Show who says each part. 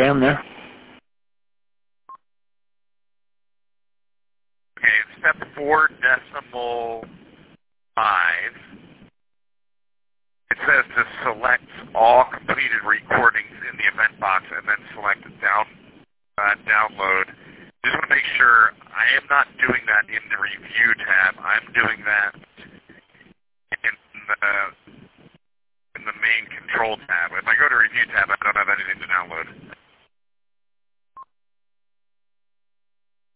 Speaker 1: Okay, I'm there.
Speaker 2: Okay, step 4.5. It says to select all completed recordings in the event box and then select download. Just want to make sure I am not doing that in the review tab. I'm doing that in the main control tab. If I go to review tab, I don't have anything to download.